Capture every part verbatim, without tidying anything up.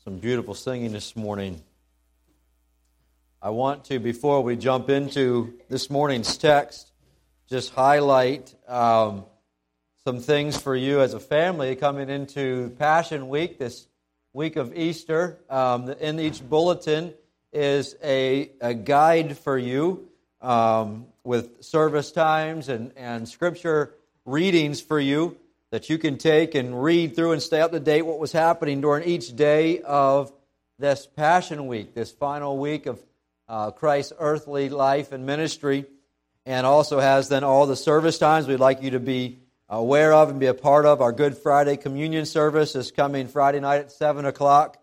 Some beautiful singing this morning. I want to, before we jump into this morning's text, just highlight um, some things for you as a family coming into Passion Week, this week of Easter. Um, in each bulletin is a, a guide for you um, with service times and, and scripture readings for you that you can take and read through and stay up to date what was happening during each day of this Passion Week, this final week of uh, Christ's earthly life and ministry, and also has then all the service times we'd like you to be aware of and be a part of. Our Good Friday Communion service is coming Friday night at seven o'clock.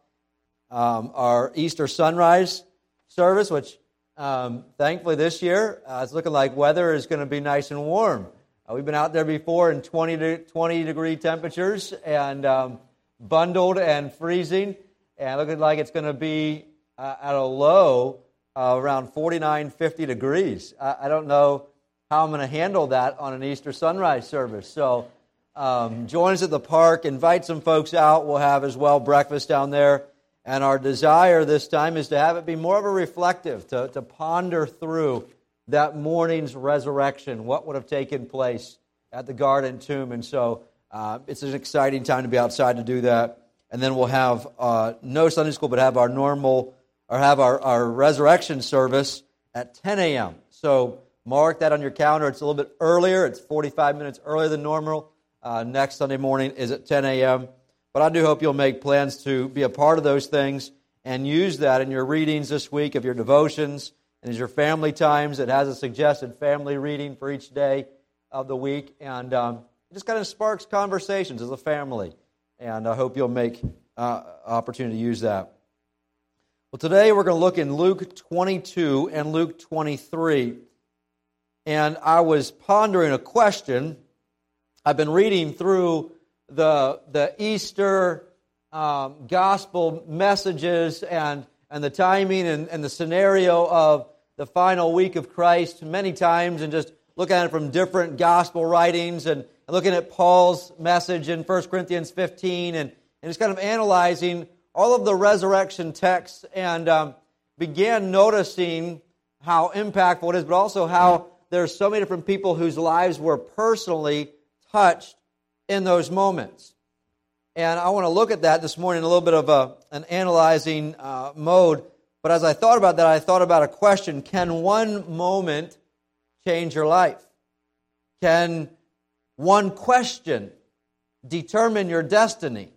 Um, our Easter sunrise service, which um, thankfully this year, uh, it's looking like weather is going to be nice and warm. Uh, we've been out there before in twenty, to twenty degree temperatures and um, bundled and freezing, and looking like it's going to be uh, at a low uh, around forty-nine, fifty degrees. I, I don't know how I'm going to handle that on an Easter sunrise service. So um, join us at the park, invite some folks out. We'll have as well breakfast down there. And our desire this time is to have it be more of a reflective, to, to ponder through that morning's resurrection, what would have taken place at the Garden Tomb. And so uh, it's an exciting time to be outside to do that. And then we'll have uh, no Sunday school, but have our normal, or have our, our resurrection service at ten a.m. So mark that on your calendar. It's a little bit earlier. It's forty-five minutes earlier than normal. Uh, next Sunday morning is at ten a.m. But I do hope you'll make plans to be a part of those things and use that in your readings this week of your devotions. And as your family times, it has a suggested family reading for each day of the week. And um, it just kind of sparks conversations as a family. And I hope you'll make uh, opportunity to use that. Well, today we're going to look in Luke twenty-two and Luke twenty-three. And I was pondering a question. I've been reading through the, the Easter um, gospel messages and, and the timing and, and the scenario of the final week of Christ many times, and just looking at it from different gospel writings and looking at Paul's message in First Corinthians fifteen and, and just kind of analyzing all of the resurrection texts, and um, began noticing how impactful it is, but also how there's so many different people whose lives were personally touched in those moments. And I want to look at that this morning in a little bit of a, an analyzing uh, mode. But as I thought about that, I thought about a question. Can one moment change your life? Can one question determine your destiny?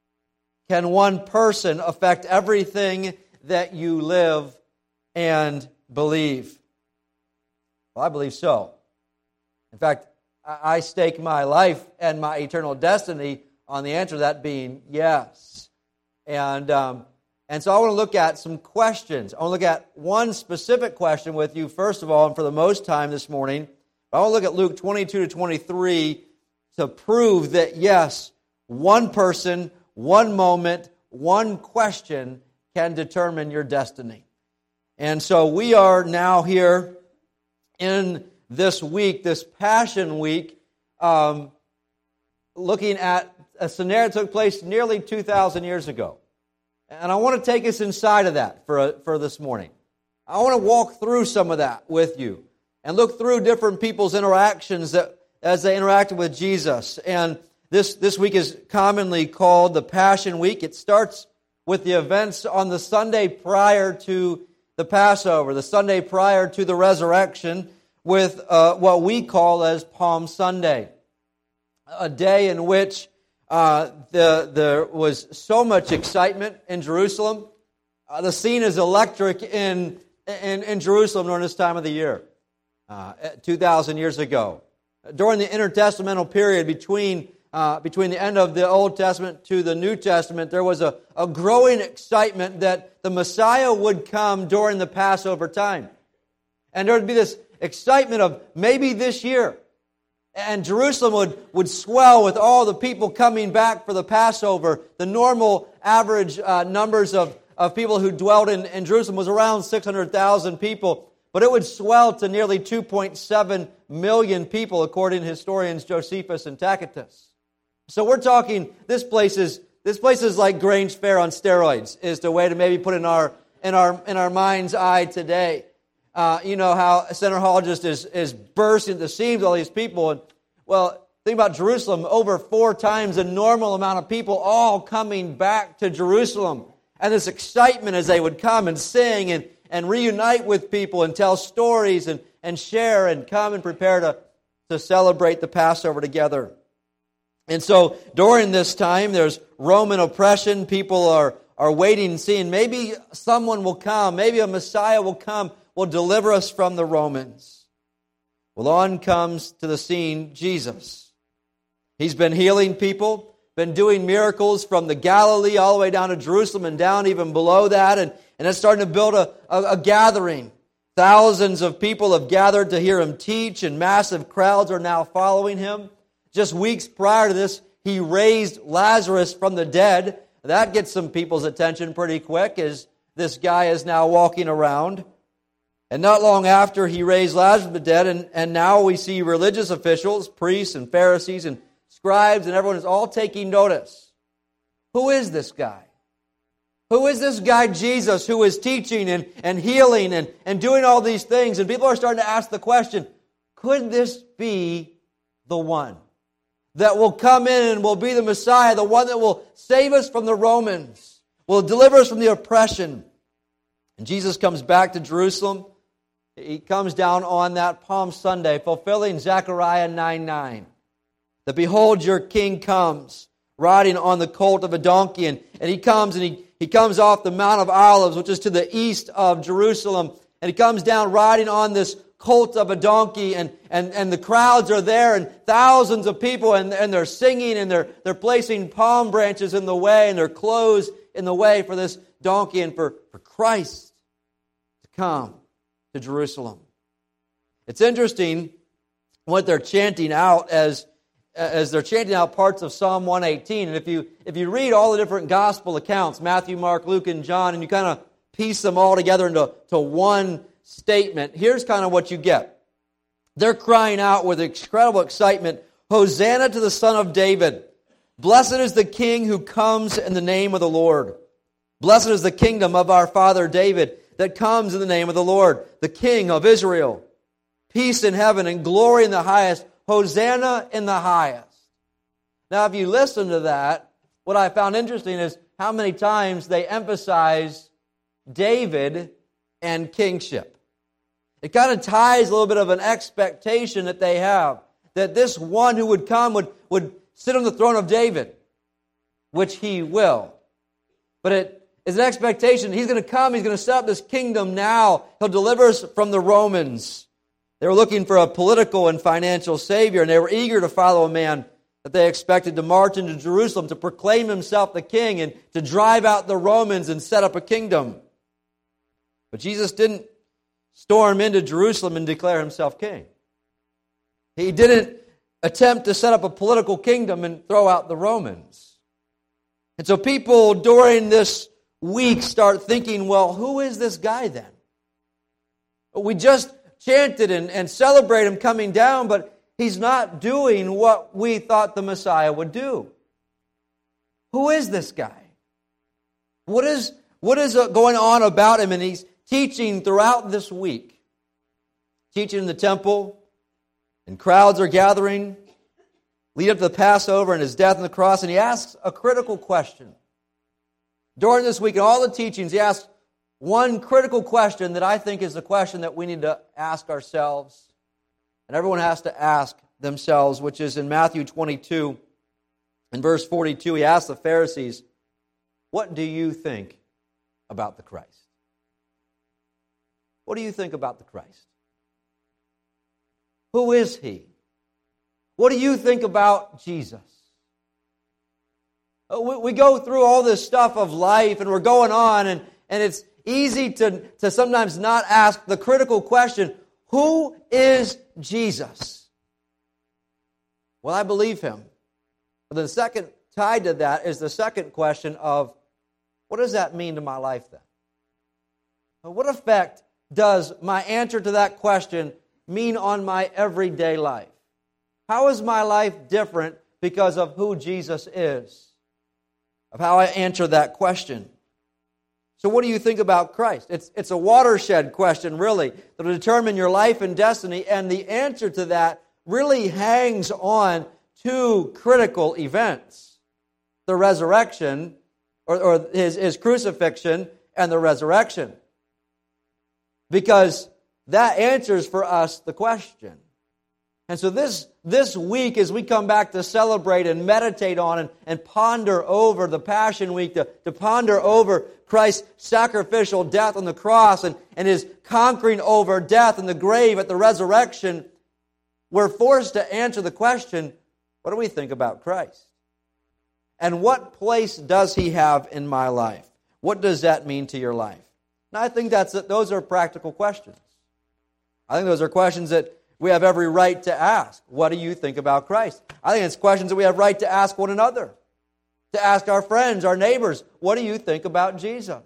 Can one person affect everything that you live and believe? Well, I believe so. In fact, I stake my life and my eternal destiny on the answer to that being yes. And um, and so I want to look at some questions. I want to look at one specific question with you, first of all, and for the most time this morning. I want to look at Luke twenty-two to twenty-three to prove that, yes, one person, one moment, one question can determine your destiny. And so we are now here in this week, this Passion Week, um, looking at a scenario that took place nearly two thousand years ago. And I want to take us inside of that for, for this morning. I want to walk through some of that with you and look through different people's interactions that, as they interacted with Jesus. And this, this week is commonly called the Passion Week. It starts with the events on the Sunday prior to the Passover, the Sunday prior to the resurrection, with uh, what we call as Palm Sunday, a day in which uh, the, there was so much excitement in Jerusalem. Uh, the scene is electric in, in, in Jerusalem during this time of the year, uh, two thousand years ago. During the intertestamental period between, uh, between the end of the Old Testament to the New Testament, there was a, a growing excitement that the Messiah would come during the Passover time. And there would be this excitement of maybe this year. And Jerusalem would, would swell with all the people coming back for the Passover. The normal average uh, numbers of, of people who dwelled in, in Jerusalem was around six hundred thousand people. But it would swell to nearly two point seven million people, according to historians Josephus and Tacitus. So we're talking, this place is, This place is like Grange Fair on steroids, is the way to maybe put in our in our in our mind's eye today. Uh, you know how Center Hall just is is bursting at the seams, all these people. And well, think about Jerusalem, over four times the normal amount of people all coming back to Jerusalem. And this excitement as they would come and sing and, and reunite with people and tell stories and, and share and come and prepare to, to celebrate the Passover together. And so during this time, there's Roman oppression. People are, are waiting and seeing maybe someone will come, maybe a Messiah will come, will deliver us from the Romans. Well, on comes to the scene Jesus. He's been healing people, been doing miracles from the Galilee all the way down to Jerusalem and down even below that, and, and it's starting to build a, a, a gathering. Thousands of people have gathered to hear him teach, and massive crowds are now following him. Just weeks prior to this, he raised Lazarus from the dead. That gets some people's attention pretty quick as this guy is now walking around. And not long after he raised Lazarus from the dead, and, and now we see religious officials, priests and Pharisees and scribes, and everyone is all taking notice. Who is this guy? Who is this guy Jesus who is teaching and, and healing and, and doing all these things? And people are starting to ask the question, could this be the one that will come in and will be the Messiah, the one that will save us from the Romans, will deliver us from the oppression? And Jesus comes back to Jerusalem. He comes down on that Palm Sunday, fulfilling Zechariah nine nine. That behold, your king comes, riding on the colt of a donkey. And, and he comes and he, he comes off the Mount of Olives, which is to the east of Jerusalem. And he comes down riding on this colt of a donkey. And, and, and the crowds are there, and thousands of people, and, and they're singing, and they're, they're placing palm branches in the way, and their clothes in the way for this donkey and for, for Christ to come to Jerusalem. It's interesting what they're chanting out as as they're chanting out parts of Psalm one eighteen. And if you if you read all the different gospel accounts, Matthew, Mark, Luke, and John, and you kind of piece them all together into to one statement, here's kind of what you get. They're crying out with incredible excitement, Hosanna to the Son of David. Blessed is the King who comes in the name of the Lord. Blessed is the kingdom of our father David that comes in the name of the Lord, the King of Israel. Peace in heaven and glory in the highest. Hosanna in the highest. Now, if you listen to that, what I found interesting is how many times they emphasize David and kingship. It kind of ties a little bit of an expectation that they have, that this one who would come would, would sit on the throne of David, which he will. But it is an expectation. He's going to come, he's going to set up this kingdom now. He'll deliver us from the Romans. They were looking for a political and financial savior, and they were eager to follow a man that they expected to march into Jerusalem to proclaim himself the king and to drive out the Romans and set up a kingdom. But Jesus didn't storm into Jerusalem and declare himself king. He didn't attempt to set up a political kingdom and throw out the Romans. And so people during this week start thinking, well, who is this guy then? We just chanted and, and celebrate him coming down, but he's not doing what we thought the Messiah would do. Who is this guy? What is, what is going on about him? And he's teaching throughout this week. Teaching in the temple, and crowds are gathering, lead up to the Passover and his death on the cross, and he asks a critical question. During this week, in all the teachings, he asks one critical question that I think is the question that we need to ask ourselves, and everyone has to ask themselves, which is in Matthew twenty-two, in verse forty-two, he asks the Pharisees, what do you think about the Christ? What do you think about the Christ? Who is he? What do you think about Jesus? We, we go through all this stuff of life, and we're going on, and, and it's easy to, to sometimes not ask the critical question, who is Jesus? Well, I believe him. But the second tied to that is the second question of, what does that mean to my life then? What effect does my answer to that question mean on my everyday life? How is my life different because of who Jesus is? of how I answer that question. So what do you think about Christ? It's, it's a watershed question, really, that will determine your life and destiny, and the answer to that really hangs on two critical events. The resurrection, or, or his, his crucifixion, and the resurrection. Because that answers for us the question. And so this, this week, as we come back to celebrate and meditate on and, and ponder over the Passion Week, to, to ponder over Christ's sacrificial death on the cross and, and His conquering over death and the grave at the resurrection, we're forced to answer the question, what do we think about Christ? And what place does He have in my life? What does that mean to your life? And I think that's those are practical questions. I think those are questions that we have every right to ask. What do you think about Christ? I think it's questions that we have right to ask one another. To ask our friends, our neighbors, what do you think about Jesus?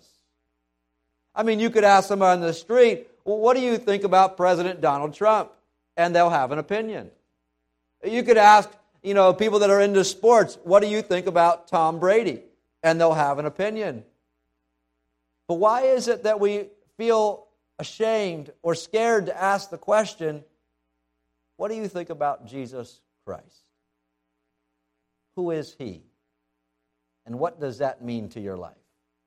I mean, you could ask someone on the street, well, what do you think about President Donald Trump? And they'll have an opinion. You could ask, you know, people that are into sports, what do you think about Tom Brady? And they'll have an opinion. But why is it that we feel ashamed or scared to ask the question, what do you think about Jesus Christ? Who is He? And what does that mean to your life?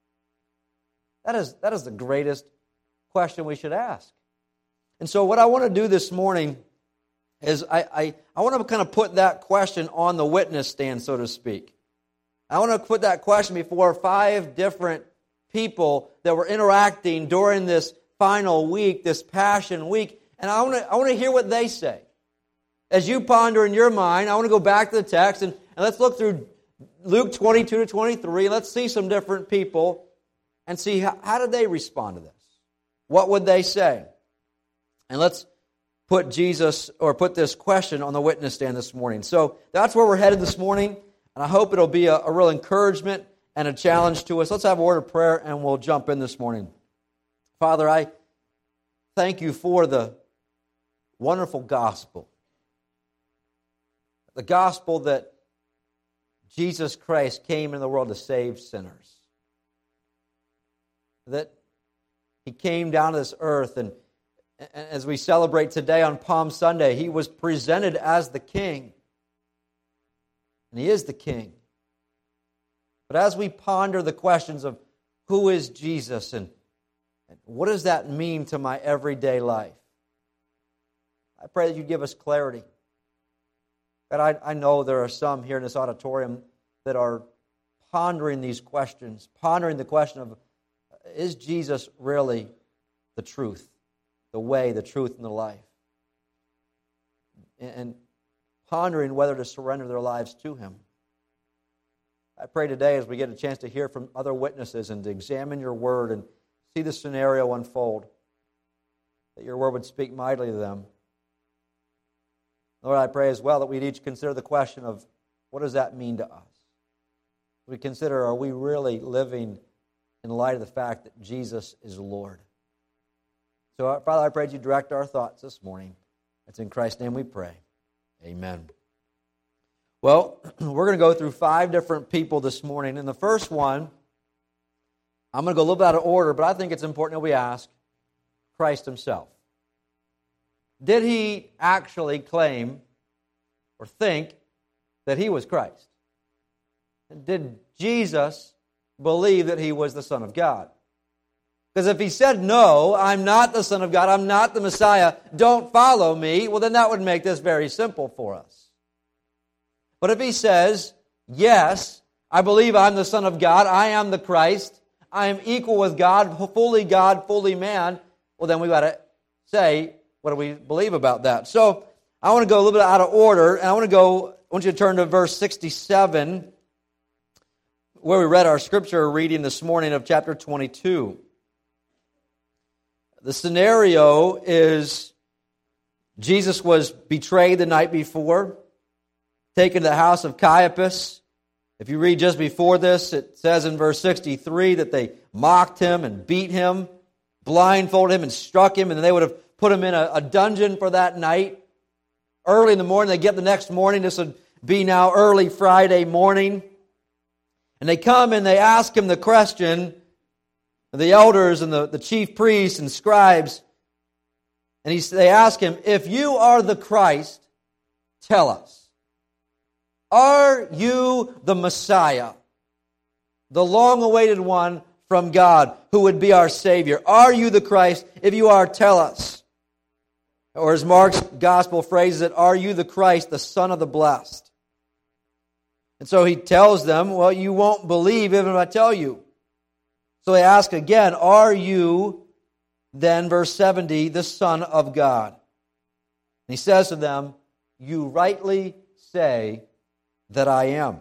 That is, that is the greatest question we should ask. And so what I want to do this morning is I, I, I want to kind of put that question on the witness stand, so to speak. I want to put that question before five different people that were interacting during this final week, this Passion Week, and I want to I want to hear what they say. As you ponder in your mind, I want to go back to the text and, and let's look through Luke twenty-two to twenty-three. Let's see some different people and see how, how did they respond to this? What would they say? And let's put Jesus, or put this question on the witness stand this morning. So that's where we're headed this morning, and I hope it'll be a, a real encouragement and a challenge to us. Let's have a word of prayer and we'll jump in this morning. Father, I thank You for the wonderful gospel. The gospel that Jesus Christ came into the world to save sinners. That He came down to this earth, and as we celebrate today on Palm Sunday, He was presented as the King. And He is the King. But as we ponder the questions of who is Jesus and, and what does that mean to my everyday life, I pray that You give us clarity. God, I, I know there are some here in this auditorium that are pondering these questions, pondering the question of, is Jesus really the truth, the way, the truth, and the life? And, and pondering whether to surrender their lives to Him. I pray today as we get a chance to hear from other witnesses and to examine Your Word and see the scenario unfold, that Your Word would speak mightily to them. Lord, I pray as well that we'd each consider the question of what does that mean to us? We consider, are we really living in light of the fact that Jesus is Lord? So, Father, I pray that You direct our thoughts this morning. It's in Christ's name we pray. Amen. Well, we're going to go through five different people this morning. And the first one, I'm going to go a little bit out of order, but I think it's important that we ask Christ Himself. Did He actually claim or think that He was Christ? Did Jesus believe that He was the Son of God? Because if He said, no, I'm not the Son of God, I'm not the Messiah, don't follow me, well then that would make this very simple for us. But if He says, yes, I believe I'm the Son of God, I am the Christ, I am equal with God, fully God, fully man, well then we've got to say, what do we believe about that? So I want to go a little bit out of order, and I want to go, I want you to turn to verse sixty-seven, where we read our scripture reading this morning of chapter twenty-two. The scenario is Jesus was betrayed the night before, taken to the house of Caiaphas. If you read just before this, it says in verse sixty-three that they mocked Him and beat Him, blindfolded Him and struck Him, and they would have put Him in a, a dungeon for that night. Early in the morning, they get the next morning. This would be now early Friday morning. And they come and they ask him the question, the elders and the, the chief priests and scribes, and he, they ask him, if you are the Christ, tell us. Are you the Messiah, the long-awaited one from God, who would be our Savior? Are you the Christ? If you are, tell us. Or as Mark's gospel phrases it, are you the Christ, the Son of the Blessed? And so he tells them, well, you won't believe even if I tell you. So they ask again, are you then, verse seventy, the Son of God? And he says to them, you rightly say that I am.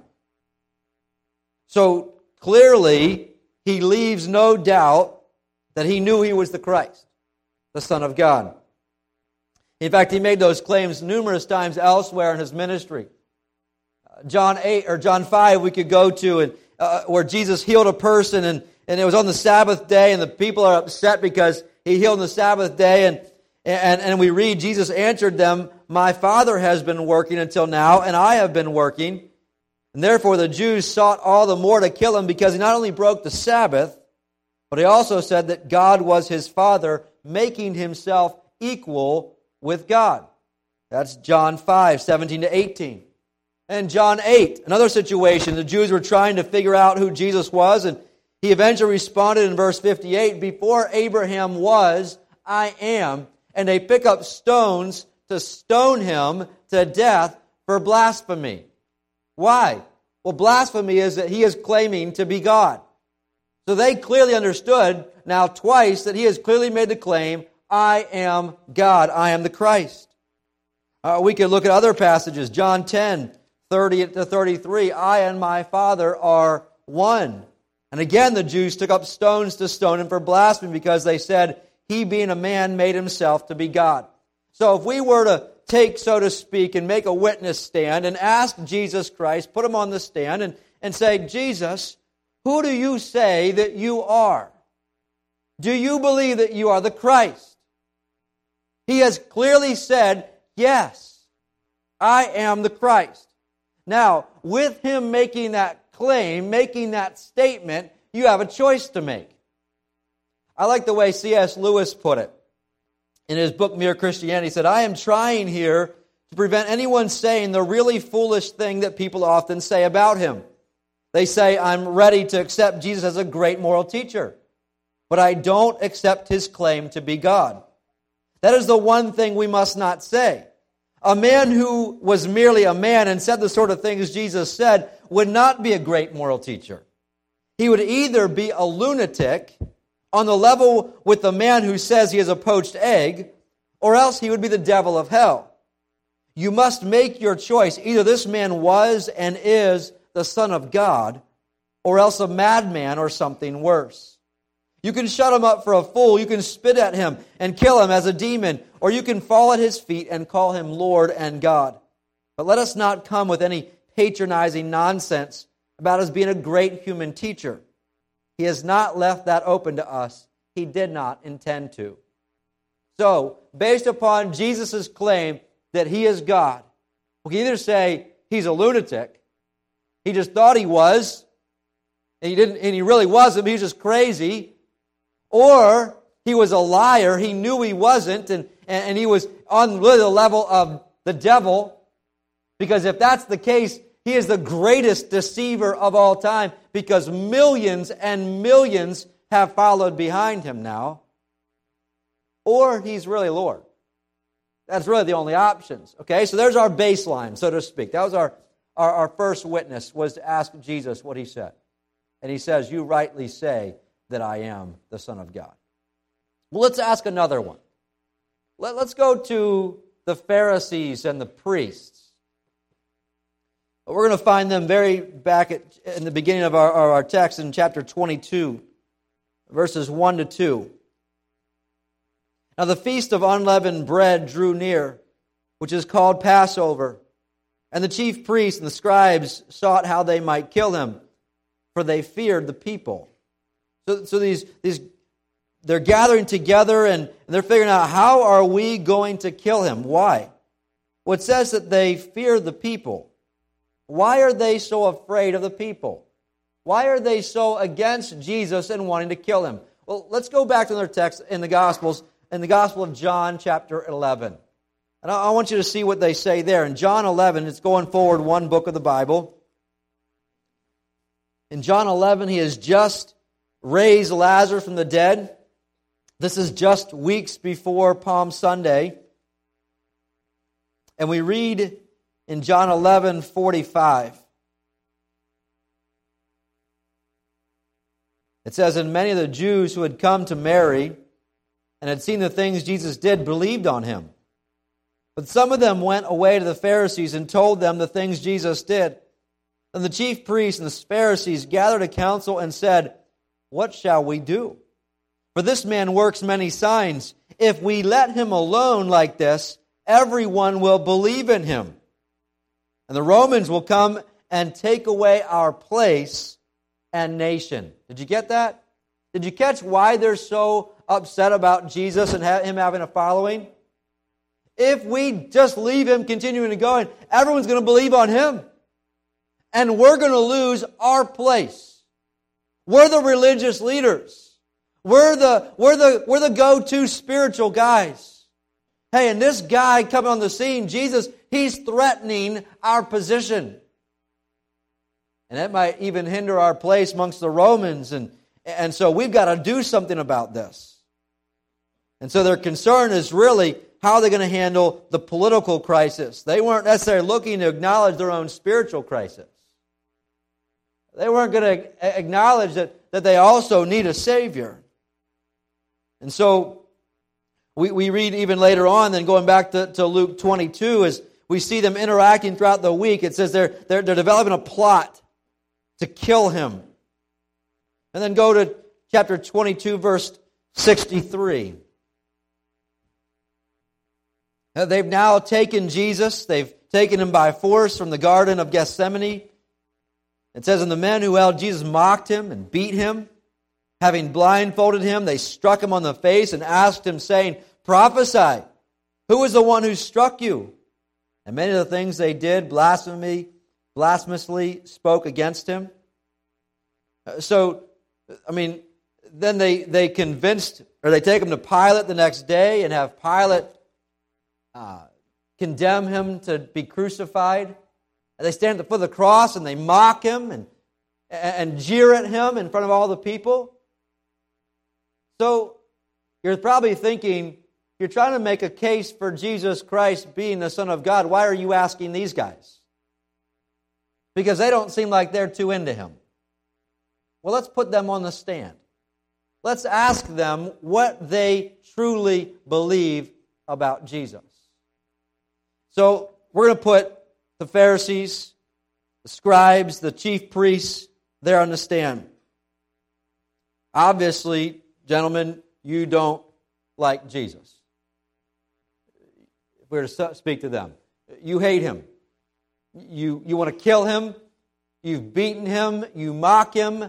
So clearly, he leaves no doubt that he knew he was the Christ, the Son of God. In fact, he made those claims numerous times elsewhere in his ministry. John eight or John five we could go to, and uh, where Jesus healed a person, and, and it was on the Sabbath day, and the people are upset because he healed on the Sabbath day, and, and, and we read, Jesus answered them, my Father has been working until now, and I have been working. And therefore the Jews sought all the more to kill him, because he not only broke the Sabbath, but he also said that God was his Father, making himself equal with God. That's John five, seventeen to eighteen. And John eight, another situation. The Jews were trying to figure out who Jesus was, and he eventually responded in verse fifty-eight, before Abraham was, I am. And they pick up stones to stone him to death for blasphemy. Why? Well, blasphemy is that he is claiming to be God. So they clearly understood now twice that he has clearly made the claim, I am God, I am the Christ. Uh, we could look at other passages. John ten, thirty to thirty-three, I and my Father are one. And again the Jews took up stones to stone him for blasphemy, because they said, he being a man made himself to be God. So if we were to take, so to speak, and make a witness stand and ask Jesus Christ, put him on the stand and, and say, Jesus, who do you say that you are? Do you believe that you are the Christ? He has clearly said, yes, I am the Christ. Now, with him making that claim, making that statement, you have a choice to make. I like the way C S Lewis put it. In his book, Mere Christianity, he said, I am trying here to prevent anyone saying the really foolish thing that people often say about him. They say, I'm ready to accept Jesus as a great moral teacher, but I don't accept his claim to be God. That is the one thing we must not say. A man who was merely a man and said the sort of things Jesus said would not be a great moral teacher. He would either be a lunatic on the level with the man who says he is a poached egg, or else he would be the devil of hell. You must make your choice. Either this man was and is the Son of God, or else a madman or something worse. You can shut him up for a fool, you can spit at him and kill him as a demon, or you can fall at his feet and call him Lord and God. But let us not come with any patronizing nonsense about his being a great human teacher. He has not left that open to us. He did not intend to. So, based upon Jesus' claim that he is God, we can either say he's a lunatic, he just thought he was, and he didn't, and he really wasn't, he was just crazy, or he was a liar, he knew he wasn't, and, and he was on really the level of the devil, because if that's the case, he is the greatest deceiver of all time, because millions and millions have followed behind him now. Or he's really Lord. That's really the only options. Okay, so there's our baseline, so to speak. That was our, our, our first witness, was to ask Jesus what he said. And he says, you rightly say that I am the Son of God. Well, let's ask another one. Let, let's go to the Pharisees and the priests. We're going to find them very back at, in the beginning of our, our text in chapter twenty-two, verses one to two. Now the feast of unleavened bread drew near, which is called Passover. And the chief priests and the scribes sought how they might kill him, for they feared the people. So, so these, these, they're gathering together and they're figuring out, how are we going to kill him? Why? Well, it says that they fear the people. Why are they so afraid of the people? Why are they so against Jesus and wanting to kill him? Well, let's go back to their text in the Gospels, in the Gospel of John, chapter eleven. And I want you to see what they say there. In John eleven, it's going forward one book of the Bible. In John eleven, he has just raised Lazarus from the dead. This is just weeks before Palm Sunday. And we read in John eleven forty-five. It says, "And many of the Jews who had come to Mary and had seen the things Jesus did believed on him. But some of them went away to the Pharisees and told them the things Jesus did. And the chief priests and the Pharisees gathered a council and said, 'What shall we do? For this man works many signs. If we let him alone like this, everyone will believe in him. And the Romans will come and take away our place and nation.'" Did you get that? Did you catch why they're so upset about Jesus and him having a following? If we just leave him continuing to go, everyone's going to believe on him. And we're going to lose our place. We're the religious leaders. We're the, we're the, we're the go-to spiritual guys. Hey, and this guy coming on the scene, Jesus, he's threatening our position. And that might even hinder our place amongst the Romans. And, and so we've got to do something about this. And so their concern is really how they're going to handle the political crisis. They weren't necessarily looking to acknowledge their own spiritual crisis. They weren't going to acknowledge that, that they also need a Savior. And so we, we read even later on, then going back to, to Luke twenty-two, as we see them interacting throughout the week, it says they're, they're, they're developing a plot to kill him. And then go to chapter twenty-two, verse sixty-three. They've now taken Jesus. They've taken him by force from the Garden of Gethsemane. It says, "And the men who held Jesus mocked him and beat him. Having blindfolded him, they struck him on the face and asked him, saying, 'Prophesy, who is the one who struck you?' And many of the things they did, blasphemy, blasphemously spoke against him." So, I mean, then they, they convinced, or they take him to Pilate the next day and have Pilate uh, condemn him to be crucified. And they stand at the foot of the cross and they mock him and, and jeer at him in front of all the people. So, you're probably thinking, you're trying to make a case for Jesus Christ being the Son of God. Why are you asking these guys? Because they don't seem like they're too into him. Well, let's put them on the stand. Let's ask them what they truly believe about Jesus. So, we're going to put the Pharisees, the scribes, the chief priests there on the stand. Obviously, gentlemen, you don't like Jesus. If we were to speak to them, you hate him. You, you want to kill him. You've beaten him. You mock him.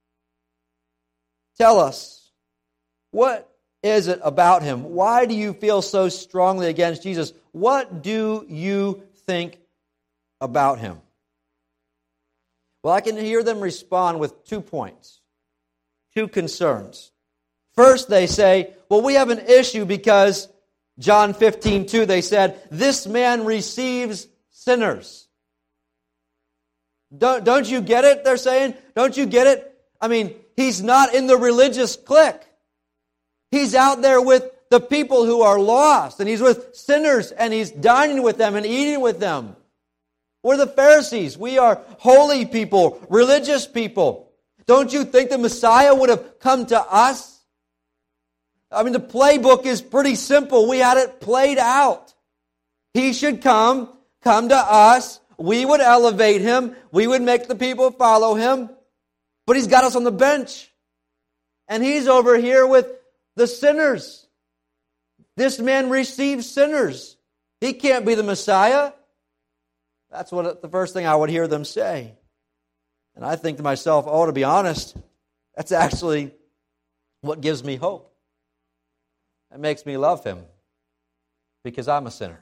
Tell us, what is it about him? Why do you feel so strongly against Jesus? What do you think about him? Well, I can hear them respond with two points, two concerns. First, they say, well, we have an issue because John fifteen two, they said, "This man receives sinners." Don't, don't you get it, they're saying? Don't you get it? I mean, he's not in the religious clique. He's out there with the people who are lost, and he's with sinners, and he's dining with them and eating with them. We're the Pharisees. We are holy people, religious people. Don't you think the Messiah would have come to us? I mean, the playbook is pretty simple. We had it played out. He should come, come to us. We would elevate him. We would make the people follow him. But he's got us on the bench. And he's over here with the sinners. This man receives sinners. He can't be the Messiah. That's what the first thing I would hear them say. And I think to myself, oh, to be honest, that's actually what gives me hope. It makes me love him because I'm a sinner.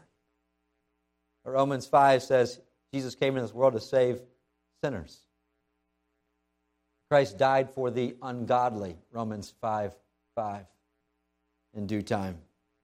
Romans five says Jesus came into this world to save sinners. Christ died for the ungodly, Romans five five, in due time.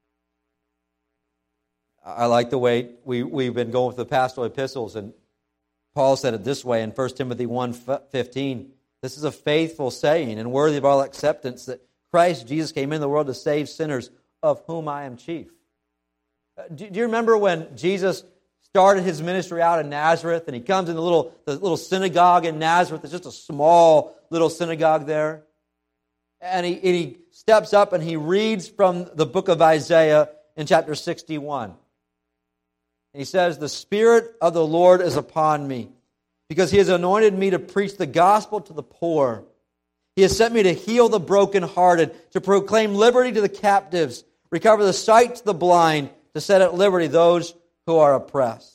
I like the way we, we've been going with the pastoral epistles, and Paul said it this way in First Timothy one fifteen. This is a faithful saying and worthy of all acceptance, that Christ Jesus came into the world to save sinners, of whom I am chief. Do you remember when Jesus started his ministry out in Nazareth, and he comes in the little, the little synagogue in Nazareth? It's just a small little synagogue there. And he, and he steps up and he reads from the book of Isaiah in chapter sixty-one. And he says, "The Spirit of the Lord is upon me, because He has anointed me to preach the gospel to the poor. He has sent me to heal the brokenhearted, to proclaim liberty to the captives, recover the sight to the blind, to set at liberty those who are oppressed."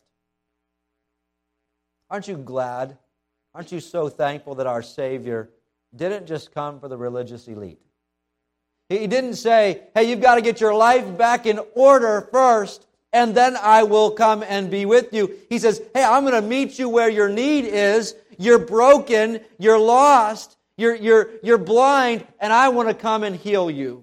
Aren't you glad? Aren't you so thankful that our Savior didn't just come for the religious elite? He didn't say, "Hey, you've got to get your life back in order first, and then I will come and be with you." He says, "Hey, I'm going to meet you where your need is. You're broken, you're lost, you're, you're, you're blind, and I want to come and heal you."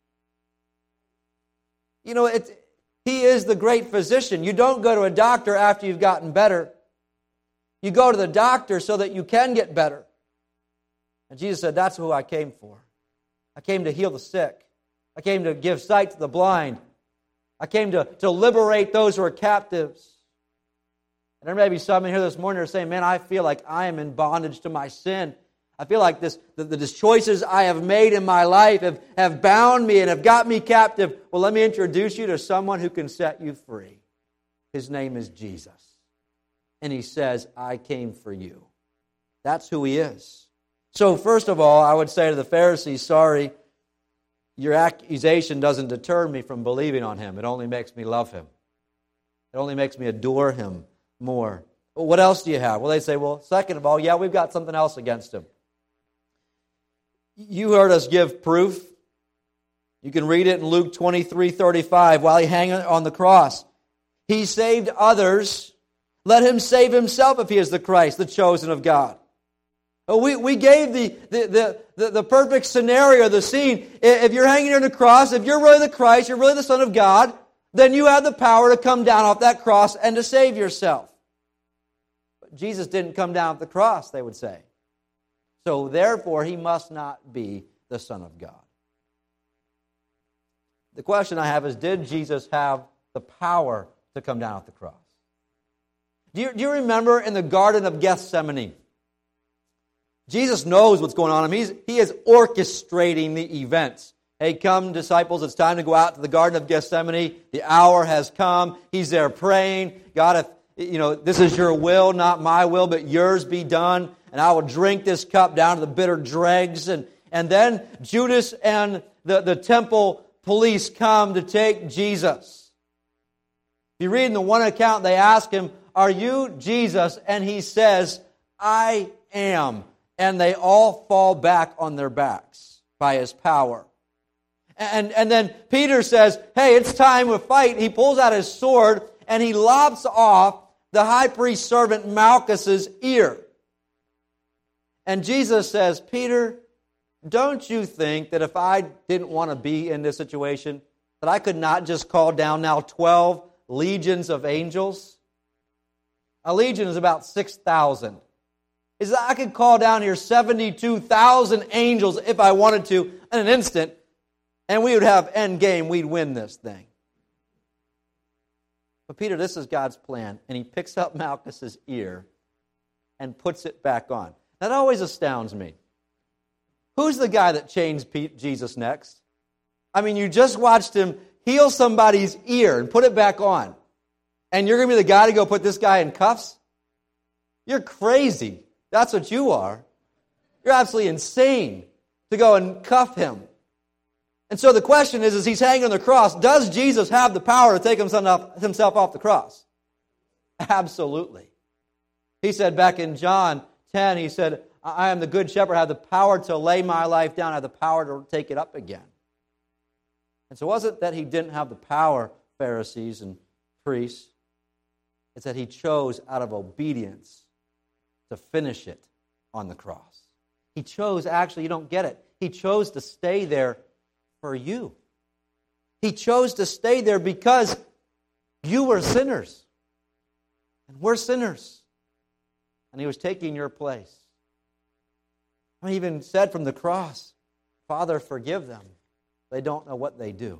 You know, it's, He is the great physician. You don't go to a doctor after you've gotten better. You go to the doctor so that you can get better. And Jesus said, that's who I came for. I came to heal the sick. I came to give sight to the blind. I came to, to liberate those who are captives. And there may be some in here this morning who are saying, "Man, I feel like I am in bondage to my sin. I feel like this, the, the choices I have made in my life have, have bound me and have got me captive." Well, let me introduce you to someone who can set you free. His name is Jesus. And He says, "I came for you." That's who He is. So first of all, I would say to the Pharisees, sorry, your accusation doesn't deter me from believing on Him. It only makes me love Him. It only makes me adore Him more. Well, what else do you have? Well, they say, well, second of all, yeah, we've got something else against Him. You heard us give proof. You can read it in Luke twenty-three thirty-five. While He hung on the cross, He saved others. Let Him save Himself if He is the Christ, the chosen of God. We, we gave the, the, the, the perfect scenario, the scene. If you're hanging on the cross, if you're really the Christ, you're really the Son of God, then you have the power to come down off that cross and to save yourself. But Jesus didn't come down off the cross, they would say. So therefore, He must not be the Son of God. The question I have is, did Jesus have the power to come down off the cross? Do you, do you remember in the Garden of Gethsemane? Jesus knows what's going on. I mean, he's, he is orchestrating the events. Hey, come, disciples, it's time to go out to the Garden of Gethsemane. The hour has come. He's there praying. God, if, you know, this is your will, not my will, but yours be done. And I will drink this cup down to the bitter dregs. And, and then Judas and the, the temple police come to take Jesus. If you read in the one account, they ask him, "Are you Jesus?" And he says, "I am." And they all fall back on their backs by His power. And, and then Peter says, "Hey, it's time to fight." He pulls out his sword and he lops off the high priest's servant Malchus's ear. And Jesus says, "Peter, don't you think that if I didn't want to be in this situation, that I could not just call down now twelve legions of angels?" A legion is about six thousand. Is that I could call down here seventy-two thousand angels if I wanted to in an instant, and we would have end game. We'd win this thing. But Peter, this is God's plan, and He picks up Malchus's ear and puts it back on. That always astounds me. Who's the guy that changed Jesus next? I mean, you just watched Him heal somebody's ear and put it back on, and you're going to be the guy to go put this guy in cuffs? You're crazy. That's what you are. You're absolutely insane to go and cuff Him. And so the question is, as He's hanging on the cross, does Jesus have the power to take himself off, himself off the cross? Absolutely. He said back in John ten, He said, "I am the good shepherd. I have the power to lay my life down. I have the power to take it up again." And so it wasn't that He didn't have the power, Pharisees and priests. It's that He chose out of obedience to finish it on the cross. He chose, actually, you don't get it. He chose to stay there for you. He chose to stay there because you were sinners. And we're sinners. And He was taking your place. He even said from the cross, Father, forgive them. They don't know what they do.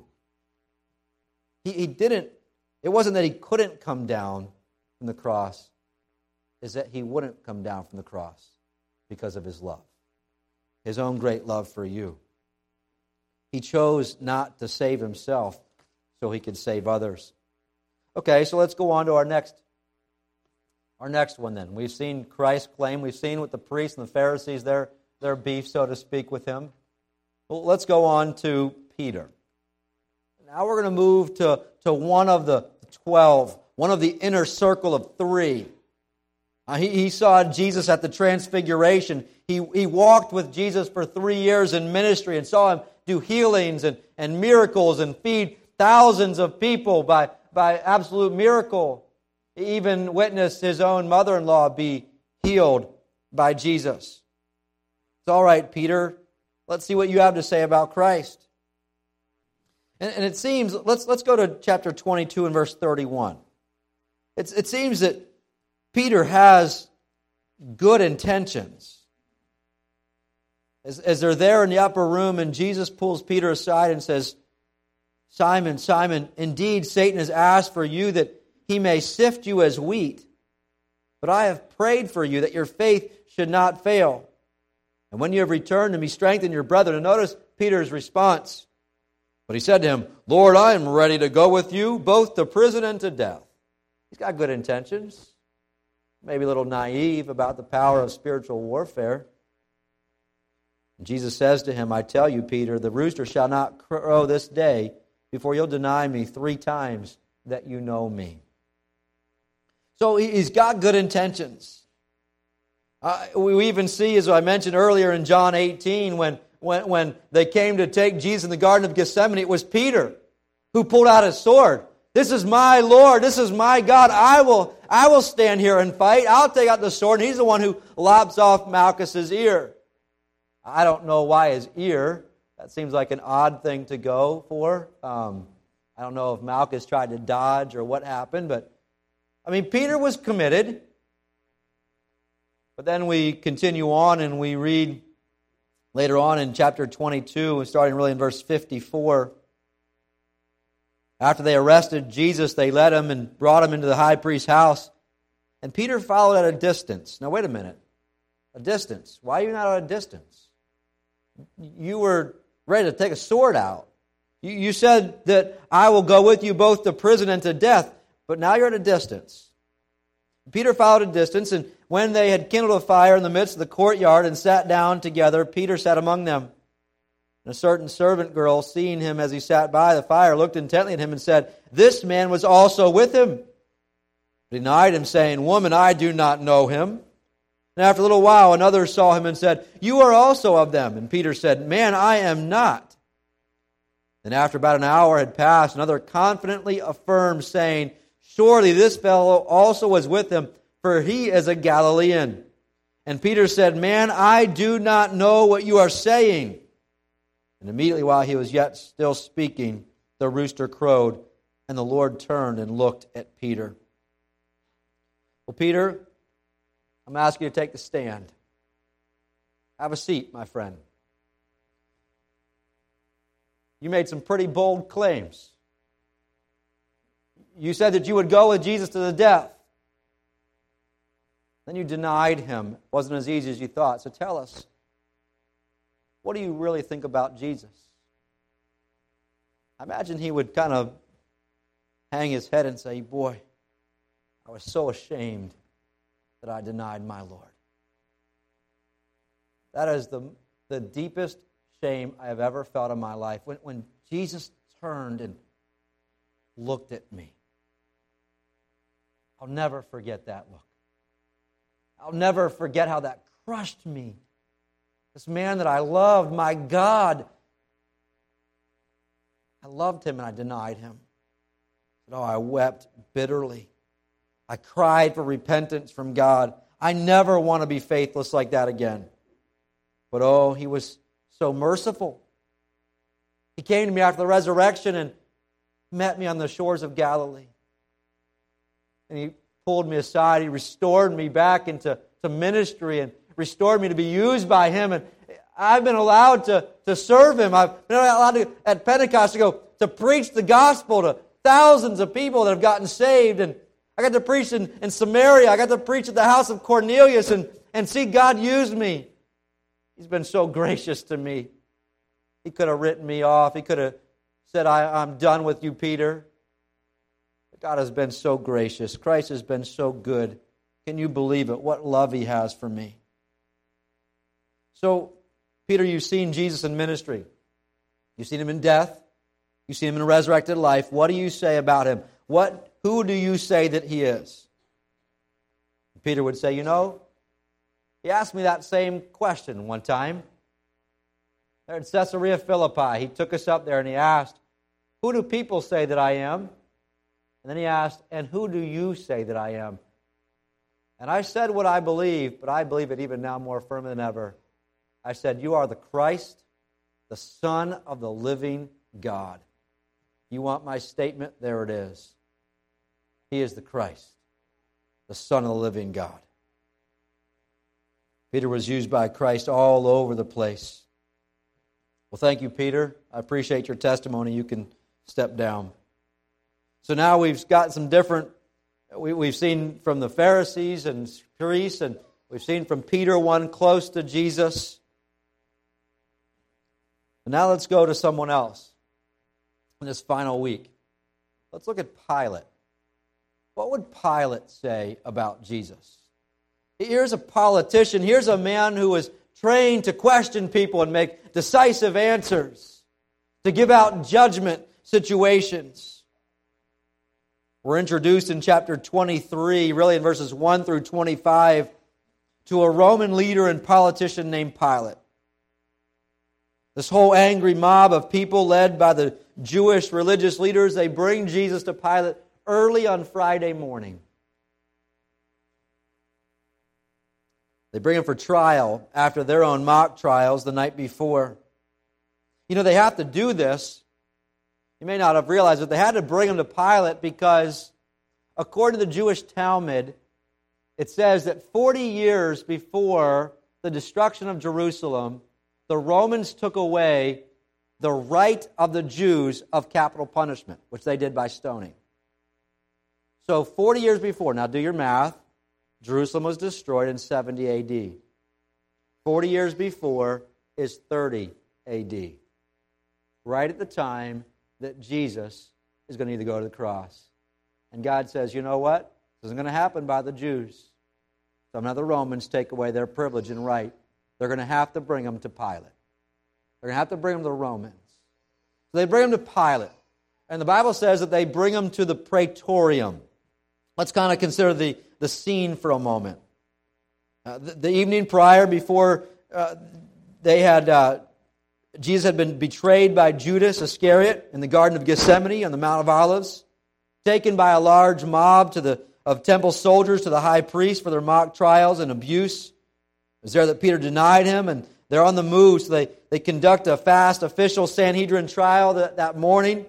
He, he didn't, it wasn't that He couldn't come down from the cross. It's that He wouldn't come down from the cross because of His love. His own great love for you. He chose not to save Himself so He could save others. Okay, so let's go on to our next our next one then. We've seen Christ's claim. We've seen with the priests and the Pharisees, their, their beef, so to speak, with Him. Well, let's go on to Peter. Now we're going to move to, to one of the twelve, one of the inner circle of three. Uh, he, he saw Jesus at the Transfiguration. He, he walked with Jesus for three years in ministry and saw Him do healings and, and miracles and feed thousands of people by, by absolute miracle. He even witnessed his own mother-in-law be healed by Jesus. It's all right, Peter. Let's see what you have to say about Christ. And, and it seems, let's, let's go to chapter twenty-two and verse thirty-one. It's, it seems that Peter has good intentions. As, as they're there in the upper room and Jesus pulls Peter aside and says, Simon, Simon, indeed Satan has asked for you that he may sift you as wheat. But I have prayed for you that your faith should not fail. And when you have returned to me, strengthen your brethren. And notice Peter's response. But he said to him, Lord, I am ready to go with you, both to prison and to death. He's got good intentions. Maybe a little naive about the power of spiritual warfare. And Jesus says to him, I tell you, Peter, the rooster shall not crow this day before you'll deny me three times that you know me. So he's got good intentions. Uh, we even see, as I mentioned earlier in John eighteen, when, when, when they came to take Jesus in the Garden of Gethsemane, it was Peter who pulled out his sword. This is my Lord. This is my God. I will, I will stand here and fight. I'll take out the sword. And he's the one who lops off Malchus's ear. I don't know why his ear. That seems like an odd thing to go for. Um, I don't know if Malchus tried to dodge or what happened, but I mean, Peter was committed. But then we continue on and we read later on in chapter twenty-two, starting really in verse fifty-four. After they arrested Jesus, they led him and brought him into the high priest's house. And Peter followed at a distance. Now, wait a minute. A distance. Why are you not at a distance? You were ready to take a sword out. You, you said that I will go with you both to prison and to death. But now you're at a distance. Peter followed a distance, and when they had kindled a fire in the midst of the courtyard and sat down together, Peter sat among them. And a certain servant girl, seeing him as he sat by the fire, looked intently at him and said, This man was also with him. But he denied him, saying, Woman, I do not know him. And after a little while, another saw him and said, You are also of them. And Peter said, Man, I am not. Then after about an hour had passed, another confidently affirmed, saying, Surely this fellow also was with him, for he is a Galilean. And Peter said, Man, I do not know what you are saying. And immediately while he was yet still speaking, the rooster crowed, and the Lord turned and looked at Peter. Well, Peter, I'm asking you to take the stand. Have a seat, my friend. You made some pretty bold claims. You said that you would go with Jesus to the death. Then you denied him. It wasn't as easy as you thought. So tell us, what do you really think about Jesus? I imagine he would kind of hang his head and say, Boy, I was so ashamed that I denied my Lord. That is the, the deepest shame I have ever felt in my life. When, when Jesus turned and looked at me. I'll never forget that look. I'll never forget how that crushed me. This man that I loved, my God. I loved him and I denied him. Oh, I wept bitterly. I cried for repentance from God. I never want to be faithless like that again. But oh, he was so merciful. He came to me after the resurrection and met me on the shores of Galilee. And he pulled me aside. He restored me back into to ministry and restored me to be used by him. And I've been allowed to, to serve him. I've been allowed to, at Pentecost to go to preach the gospel to thousands of people that have gotten saved. And I got to preach in, in Samaria. I got to preach at the house of Cornelius and, and see God use me. He's been so gracious to me. He could have written me off. He could have said, I, I'm done with you, Peter. But God has been so gracious. Christ has been so good. Can you believe it? What love He has for me. So, Peter, you've seen Jesus in ministry. You've seen Him in death. You've seen Him in resurrected life. What do you say about Him? What? Who do you say that He is? Peter would say, you know, He asked me that same question one time. There at Caesarea Philippi, He took us up there and He asked, who do people say that I am? And then He asked, and who do you say that I am? And I said what I believe, but I believe it even now more firmly than ever. I said, you are the Christ, the Son of the living God. You want my statement? There it is. He is the Christ, the Son of the living God. Peter was used by Christ all over the place. Well, thank you, Peter. I appreciate your testimony. You can step down. So now we've got some different, we, we've seen from the Pharisees and priests, and we've seen from Peter, one close to Jesus. And now let's go to someone else in this final week. Let's look at Pilate. What would Pilate say about Jesus? Here's a politician. Here's a man who was trained to question people and make decisive answers, to give out judgment situations. We're introduced in chapter twenty-three, really in verses one through twenty-five, to a Roman leader and politician named Pilate. This whole angry mob of people led by the Jewish religious leaders, they bring Jesus to Pilate early on Friday morning. They bring him for trial after their own mock trials the night before. You know, they have to do this. You may not have realized it. They had to bring him to Pilate because, according to the Jewish Talmud, it says that forty years before the destruction of Jerusalem, the Romans took away the right of the Jews of capital punishment, which they did by stoning. So forty years before, now do your math, Jerusalem was destroyed in seventy A D. forty years before is thirty A D. Right at the time that Jesus is going to need to go to the cross. And God says, you know what? This isn't going to happen by the Jews. So I'm going to have the Romans take away their privilege and right. They're going to have to bring them to Pilate. They're going to have to bring them to the Romans. So they bring them to Pilate. And the Bible says that they bring them to the Praetorium. Let's kind of consider the, the scene for a moment. Uh, the, the evening prior, before uh, they had, uh, Jesus had been betrayed by Judas Iscariot in the Garden of Gethsemane on the Mount of Olives, taken by a large mob to the of temple soldiers to the high priest for their mock trials and abuse. It was there that Peter denied him, and they're on the move, so they, they conduct a fast official Sanhedrin trial that, that morning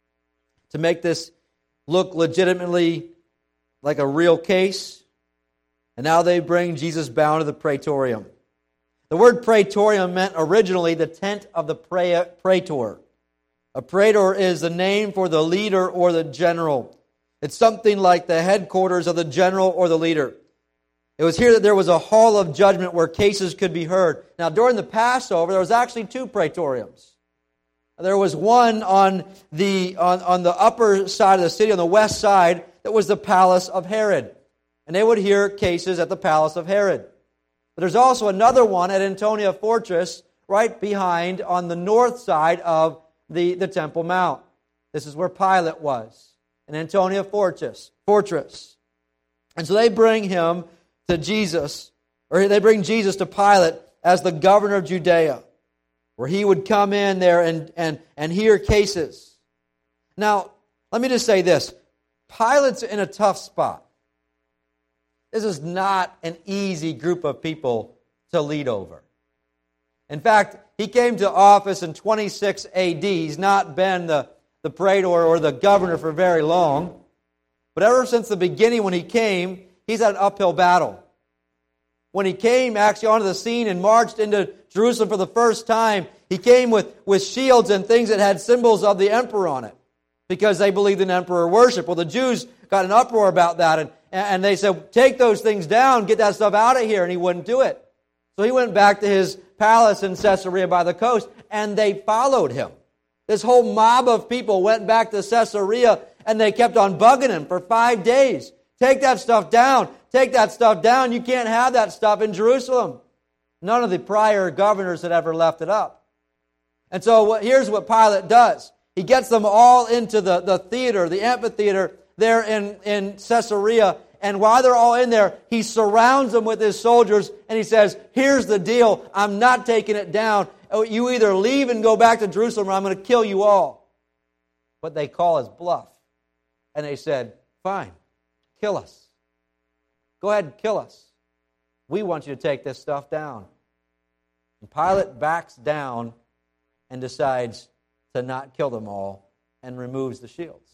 to make this look legitimately like a real case. And now they bring Jesus bound to the Praetorium. The word Praetorium meant originally the tent of the praetor. A praetor is the name for the leader or the general. It's something like the headquarters of the general or the leader. It was here that there was a hall of judgment where cases could be heard. Now, during the Passover, there was actually two praetoriums. There was one on the on, on the upper side of the city, on the west side, that was the palace of Herod. And they would hear cases at the palace of Herod. But there's also another one at Antonia Fortress, right behind on the north side of the, the Temple Mount. This is where Pilate was, in Antonia Fortress. Fortress. And so they bring him to Jesus, or they bring Jesus to Pilate as the governor of Judea, where he would come in there and, and, and hear cases. Now, let me just say this. Pilate's in a tough spot. This is not an easy group of people to lead over. In fact, he came to office in twenty-six A D. He's not been the, the praetor or the governor for very long. But ever since the beginning when he came, he's had an uphill battle. When he came actually onto the scene and marched into Jerusalem for the first time, he came with, with shields and things that had symbols of the emperor on it because they believed in emperor worship. Well, the Jews got an uproar about that, and, and they said, take those things down, get that stuff out of here, and he wouldn't do it. So he went back to his palace in Caesarea by the coast, and they followed him. This whole mob of people went back to Caesarea, and they kept on bugging him for five days. Take that stuff down. Take that stuff down. You can't have that stuff in Jerusalem. None of the prior governors had ever left it up. And so what, here's what Pilate does. He gets them all into the, the theater, the amphitheater there in, in Caesarea. And while they're all in there, he surrounds them with his soldiers and he says, here's the deal. I'm not taking it down. You either leave and go back to Jerusalem or I'm going to kill you all. But they call his bluff. And they said, fine, kill us. Go ahead and kill us. We want you to take this stuff down. And Pilate backs down and decides to not kill them all and removes the shields.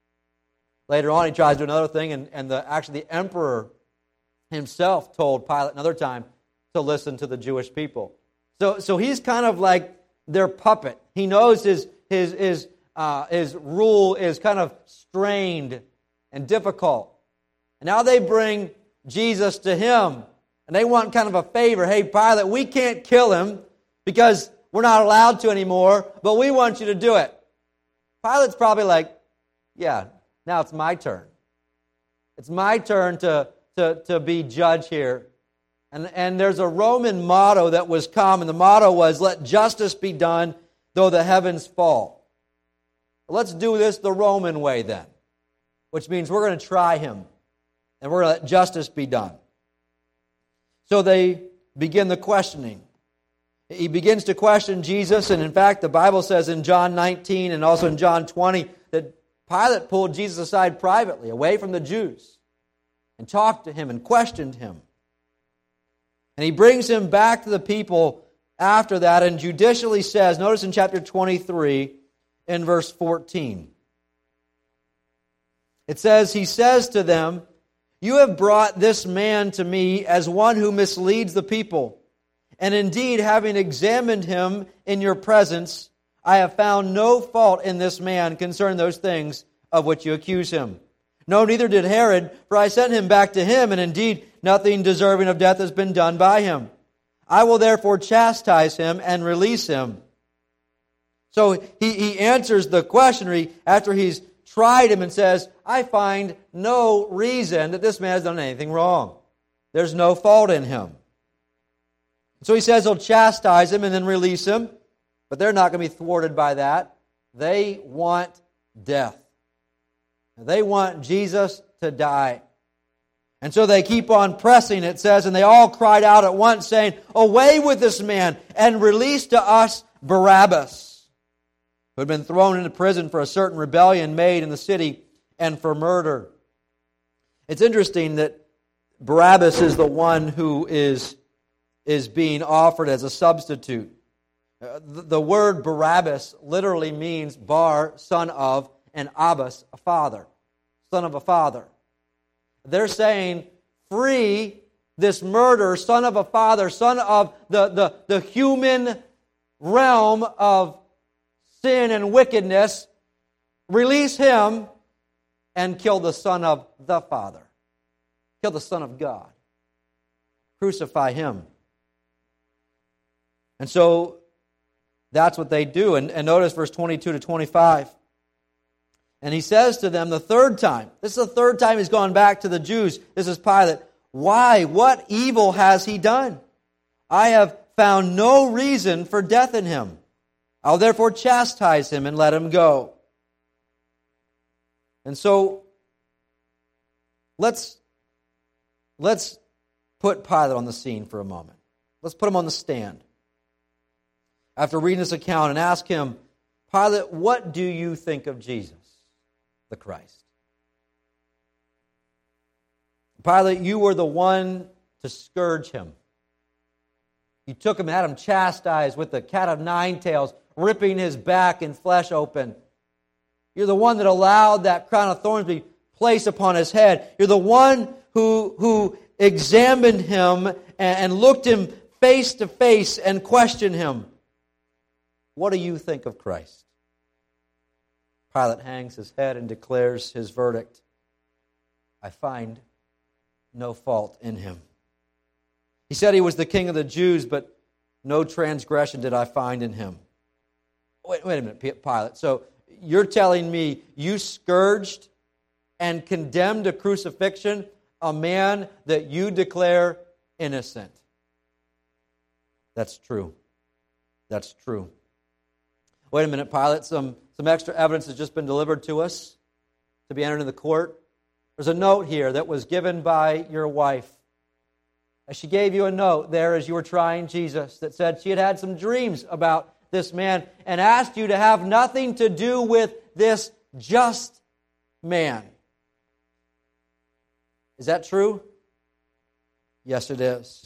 Later on, he tries to do another thing, and, and the, actually the emperor himself told Pilate another time to listen to the Jewish people. So, so he's kind of like their puppet. He knows his, his, his, uh, his rule is kind of strained and difficult. And now they bring Jesus to him, and they want kind of a favor. Hey, Pilate, we can't kill him because we're not allowed to anymore, but we want you to do it. Pilate's probably like, yeah, now it's my turn. It's my turn to, to, to be judge here. And, and there's a Roman motto that was common. The motto was, let justice be done, though the heavens fall. Let's do this the Roman way then, which means we're going to try him, and we're going to let justice be done. So they begin the questioning. He begins to question Jesus, and in fact, the Bible says in John nineteen and also in John twenty that Pilate pulled Jesus aside privately, away from the Jews, and talked to him and questioned him. And he brings him back to the people after that and judicially says, notice in chapter twenty-three, in verse fourteen, it says, he says to them, you have brought this man to me as one who misleads the people. And indeed, having examined him in your presence, I have found no fault in this man concerning those things of which you accuse him. No, neither did Herod, for I sent him back to him, and indeed nothing deserving of death has been done by him. I will therefore chastise him and release him. So he, he answers the questioner after he's tried him and says, I find no reason that this man has done anything wrong. There's no fault in him. So he says he'll chastise him and then release him, but they're not going to be thwarted by that. They want death. They want Jesus to die. And so they keep on pressing, it says, and they all cried out at once, saying, away with this man, and release to us Barabbas, who had been thrown into prison for a certain rebellion made in the city and for murder. It's interesting that Barabbas is the one who is, is being offered as a substitute. Uh, the, the word Barabbas literally means Bar, son of, and Abbas, a father. Son of a father. They're saying, free this murderer, son of a father, son of the, the, the human realm of sin and wickedness. Release him and kill the son of the Father. Kill the Son of God. Crucify him. And so that's what they do. And, and notice verse twenty-two to twenty-five. And he says to them the third time, this is the third time he's gone back to the Jews. This is Pilate. Why? What evil has he done? I have found no reason for death in him. I'll therefore chastise him and let him go. And so, let's, let's put Pilate on the scene for a moment. Let's put him on the stand. After reading this account and ask him, Pilate, what do you think of Jesus, the Christ? Pilate, you were the one to scourge him. You took him and had him chastised with the cat of nine tails, ripping his back and flesh open. You're the one that allowed that crown of thorns to be placed upon his head. You're the one who, who examined him and, and looked him face to face and questioned him. What do you think of Christ? Pilate hangs his head and declares his verdict. I find no fault in him. He said he was the king of the Jews, but no transgression did I find in him. Wait, wait a minute, Pilate. So you're telling me you scourged and condemned to crucifixion a man that you declare innocent? That's true. That's true. Wait a minute, Pilate. Some, some extra evidence has just been delivered to us to be entered in the court. There's a note here that was given by your wife. She gave you a note there as you were trying Jesus that said she had had some dreams about this man and asked you to have nothing to do with this just man. Is that true? Yes, it is.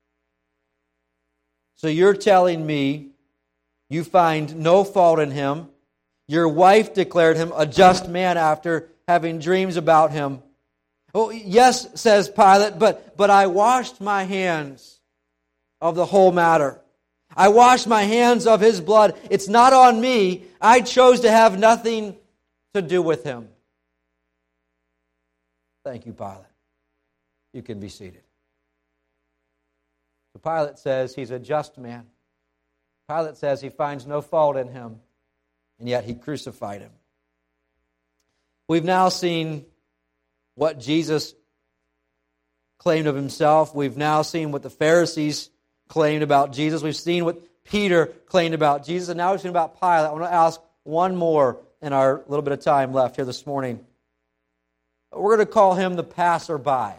So you're telling me you find no fault in him. Your wife declared him a just man after having dreams about him. Oh, yes, says Pilate, but, but I washed my hands of the whole matter. I washed my hands of his blood. It's not on me. I chose to have nothing to do with him. Thank you, Pilate. You can be seated. So Pilate says he's a just man. Pilate says he finds no fault in him, and yet he crucified him. We've now seen what Jesus claimed of himself. We've now seen what the Pharisees claimed about Jesus. We've seen what Peter claimed about Jesus. And now we've seen about Pilate. I want to ask one more in our little bit of time left here this morning. We're going to call him the passerby.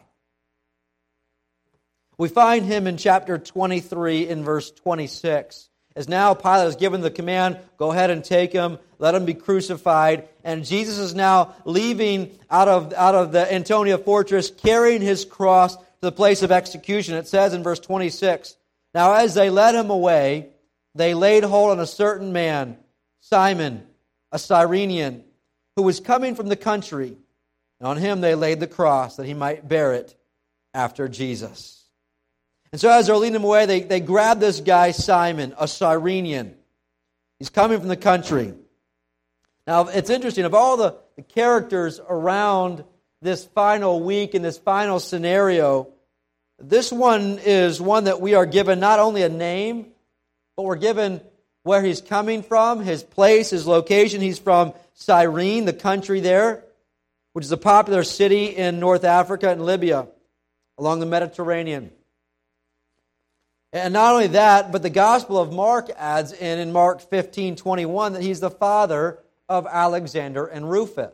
We find him in chapter twenty-three in verse twenty-six. As now Pilate has given the command, go ahead and take him, let him be crucified. And Jesus is now leaving out of, out of the Antonia fortress, carrying his cross to the place of execution. It says in verse twenty-six, now as they led him away, they laid hold on a certain man, Simon, a Cyrenian, who was coming from the country. And on him they laid the cross, that he might bear it after Jesus. And so as they're leading him away, they, they grab this guy, Simon, a Cyrenian. He's coming from the country. Now, it's interesting, of all the, the characters around this final week and this final scenario, this one is one that we are given not only a name, but we're given where he's coming from, his place, his location. He's from Cyrene, the country there, which is a popular city in North Africa and Libya, along the Mediterranean. And not only that, but the Gospel of Mark adds in, in Mark fifteen twenty-one, that he's the father of Alexander and Rufus.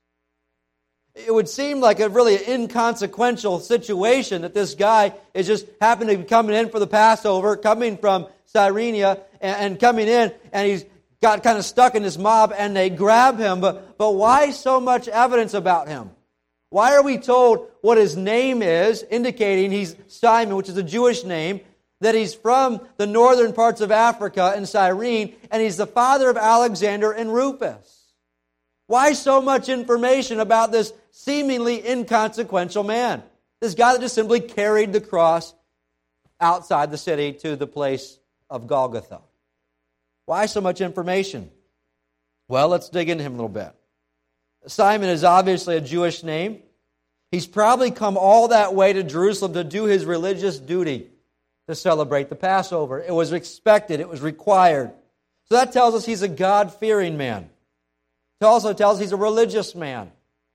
It would seem like a really inconsequential situation that this guy is just happened to be coming in for the Passover, coming from Cyrene, and, and coming in, and he's got kind of stuck in this mob, and they grab him. But, but why so much evidence about him? Why are we told what his name is, indicating he's Simon, which is a Jewish name, that he's from the northern parts of Africa and Cyrene, and he's the father of Alexander and Rufus? Why so much information about this seemingly inconsequential man? This guy that just simply carried the cross outside the city to the place of Golgotha. Why so much information? Well, let's dig into him a little bit. Simon is obviously a Jewish name. He's probably come all that way to Jerusalem to do his religious duty, to celebrate the Passover. It was expected. It was required. So that tells us he's a God-fearing man. It also tells us he's a religious man.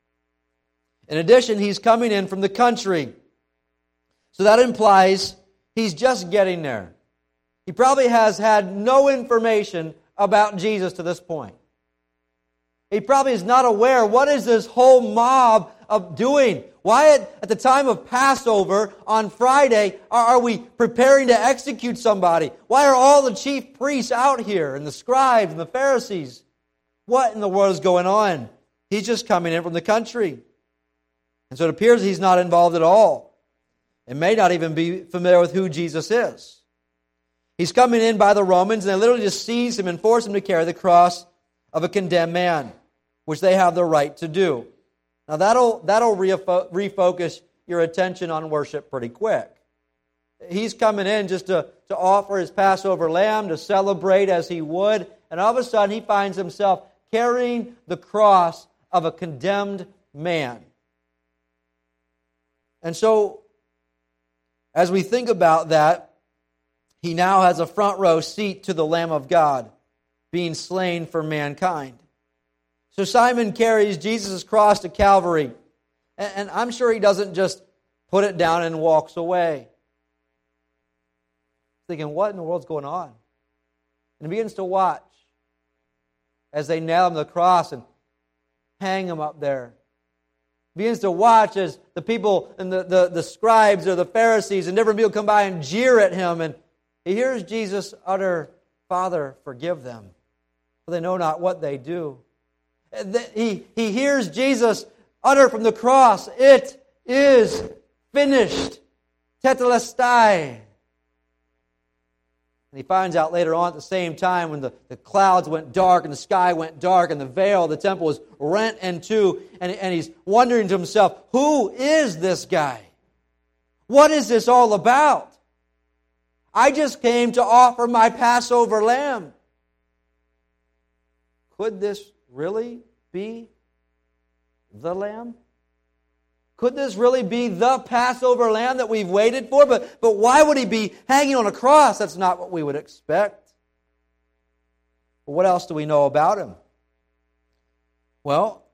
In addition, he's coming in from the country. So that implies he's just getting there. He probably has had no information about Jesus to this point. He probably is not aware, what is this whole mob of doing? Why at, at the time of Passover on Friday are, are we preparing to execute somebody? Why are all the chief priests out here and the scribes and the Pharisees? What in the world is going on? He's just coming in from the country. And so it appears he's not involved at all. And may not even be familiar with who Jesus is. He's coming in by the Romans, and they literally just seize him and force him to carry the cross of a condemned man, which they have the right to do. Now that'll, that'll refo- refocus your attention on worship pretty quick. He's coming in just to, to offer his Passover lamb, to celebrate as he would, and all of a sudden he finds himself carrying the cross of a condemned man. And so, as we think about that, he now has a front row seat to the Lamb of God being slain for mankind. So Simon carries Jesus' cross to Calvary, and, and I'm sure he doesn't just put it down and walks away. Thinking, what in the world's going on? And he begins to watch as they nail him to the cross and hang him up there. He begins to watch as the people and the, the, the scribes or the Pharisees and different people come by and jeer at him, and he hears Jesus utter, "Father, forgive them, for they know not what they do." He, he hears Jesus utter from the cross, "It is finished." Tetelestai. And he finds out later on at the same time when the, the clouds went dark and the sky went dark and the veil of the temple was rent in two, and, and he's wondering to himself, who is this guy? What is this all about? I just came to offer my Passover lamb. Could this really be the lamb? Could this really be the Passover lamb that we've waited for? But, but why would he be hanging on a cross? That's not what we would expect. But what else do we know about him? Well,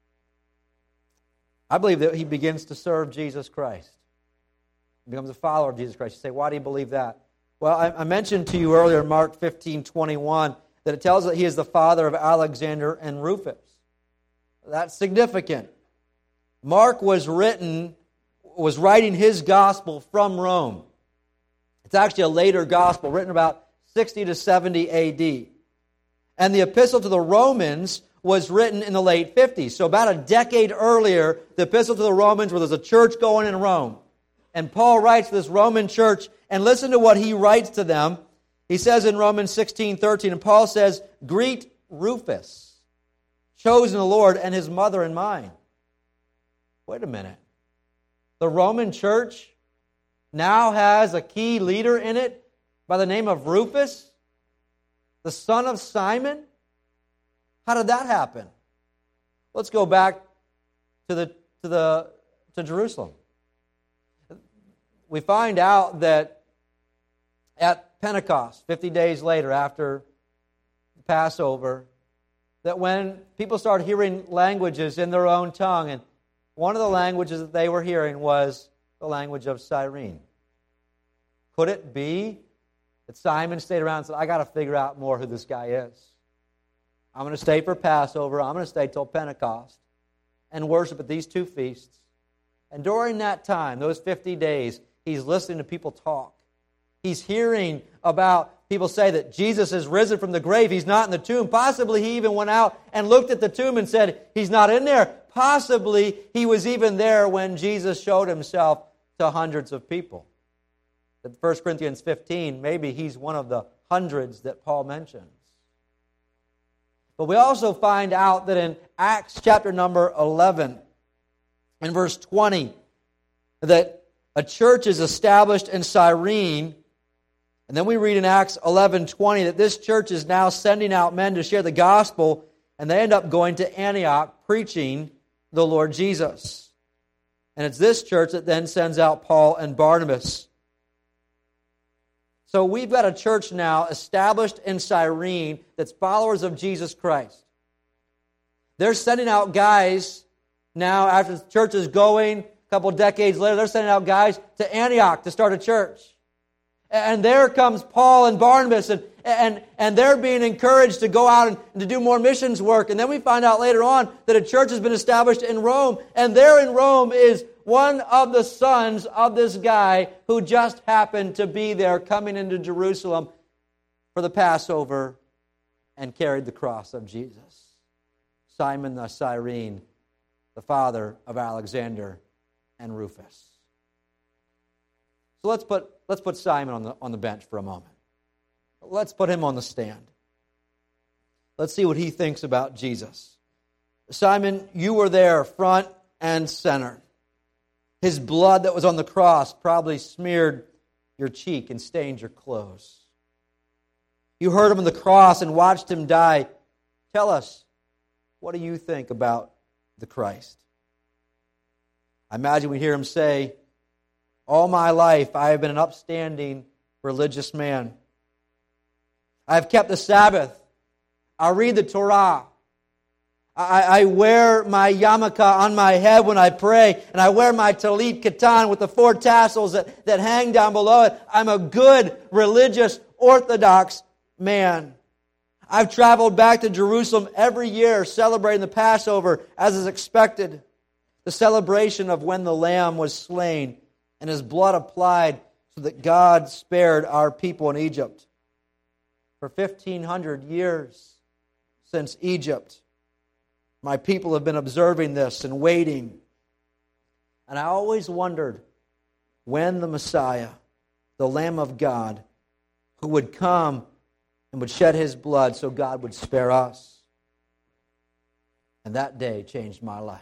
I believe that he begins to serve Jesus Christ. He becomes a follower of Jesus Christ. You say, why do you believe that? Well, I, I mentioned to you earlier in Mark fifteen twenty-one that it tells that he is the father of Alexander and Rufus. That's significant. Mark was written, was writing his gospel from Rome. It's actually a later gospel, written about sixty to seventy A D. And the epistle to the Romans was written in the late fifties. So about a decade earlier, the epistle to the Romans, where there's a church going in Rome. And Paul writes to this Roman church, and listen to what he writes to them. He says in Romans sixteen thirteen, and Paul says, "Greet Rufus, chosen of the Lord, and his mother and mine." Wait a minute. The Roman church now has a key leader in it by the name of Rufus, the son of Simon? How did that happen? Let's go back to the to the to Jerusalem. We find out that at Pentecost, fifty days later after Passover, that when people started hearing languages in their own tongue, and one of the languages that they were hearing was the language of Cyrene. Could it be that Simon stayed around and said, I got to figure out more who this guy is. I'm going to stay for Passover. I'm going to stay till Pentecost and worship at these two feasts. And during that time, those fifty days, he's listening to people talk. He's hearing about people say that Jesus is risen from the grave. He's not in the tomb. Possibly he even went out and looked at the tomb and said, he's not in there. Possibly he was even there when Jesus showed himself to hundreds of people. In First Corinthians fifteen, maybe he's one of the hundreds that Paul mentions. But we also find out that in Acts chapter number eleven, in verse twenty, that a church is established in Cyrene. And then we read in Acts eleven twenty that this church is now sending out men to share the gospel, and they end up going to Antioch preaching the Lord Jesus. And it's this church that then sends out Paul and Barnabas. So we've got a church now established in Cyrene that's followers of Jesus Christ. They're sending out guys now, after the church is going, a couple decades later, they're sending out guys to Antioch to start a church. And there comes Paul and Barnabas, and, and, and they're being encouraged to go out and, and to do more missions work. And then we find out later on that a church has been established in Rome, and there in Rome is one of the sons of this guy who just happened to be there coming into Jerusalem for the Passover and carried the cross of Jesus. Simon the Cyrene, the father of Alexander and Rufus. So let's put let's put Simon on the on the bench for a moment. Let's put him on the stand. Let's see what he thinks about Jesus. Simon, you were there front and center. His blood that was on the cross probably smeared your cheek and stained your clothes. You heard him on the cross and watched him die. Tell us, what do you think about the Christ? I imagine we hear him say, all my life I have been an upstanding religious man. I have kept the Sabbath. I read the Torah. I, I wear my yarmulke on my head when I pray, and I wear my talit katan with the four tassels that, that hang down below it. I'm a good, religious, orthodox man. I've traveled back to Jerusalem every year celebrating the Passover as is expected. The celebration of when the Lamb was slain and His blood applied so that God spared our people in Egypt. For fifteen hundred years since Egypt, my people have been observing this and waiting. And I always wondered when the Messiah, the Lamb of God, who would come and would shed His blood so God would spare us. And that day changed my life.